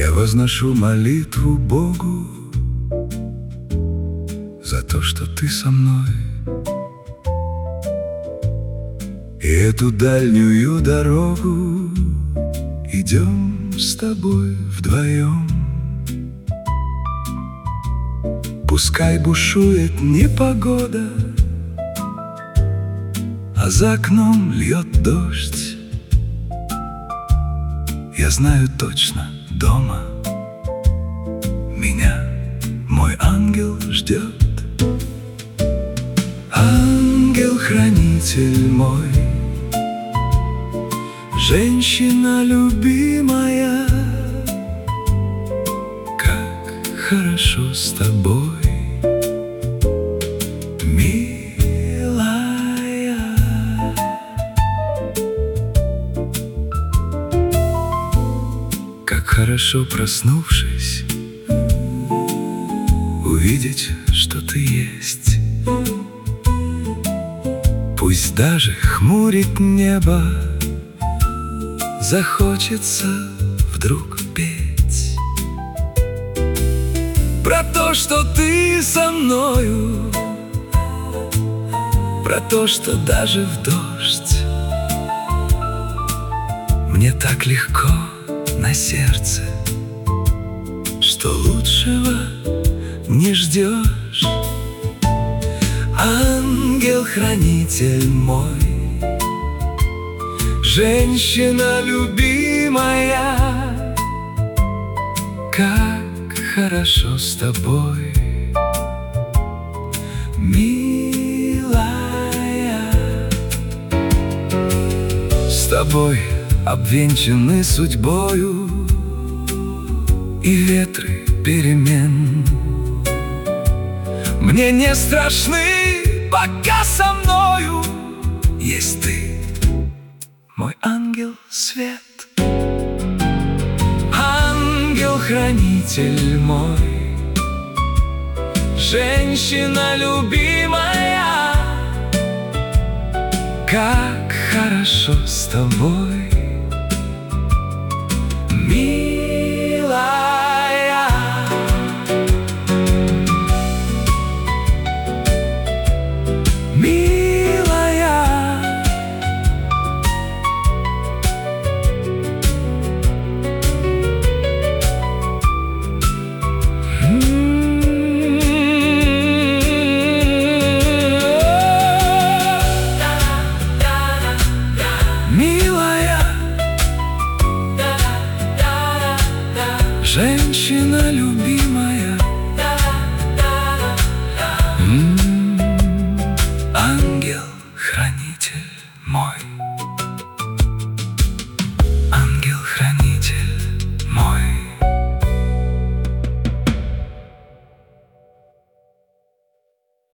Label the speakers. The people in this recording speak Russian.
Speaker 1: Я возношу молитву Богу за то, что ты со мной. И эту дальнюю дорогу идем с тобой вдвоем. Пускай бушует непогода, а за окном льет дождь. Я знаю точно, дома меня мой ангел ждет. Ангел-хранитель мой, женщина любимая, как хорошо с тобой, милая. Как хорошо, проснувшись, увидеть, что ты есть. Пусть даже хмурит небо, захочется вдруг петь про то, что ты со мною, про то, что даже в дождь мне так легко на сердце, что лучшего не ждешь. Ангел-хранитель мой, женщина любимая, как хорошо с тобой, милая. С тобой обвенчаны судьбою и ветры перемен. Мне не страшны, пока со мною есть ты, мой ангел-свет. Ангел-хранитель мой, женщина любимая, как хорошо с тобой, милая. Женщина любимая,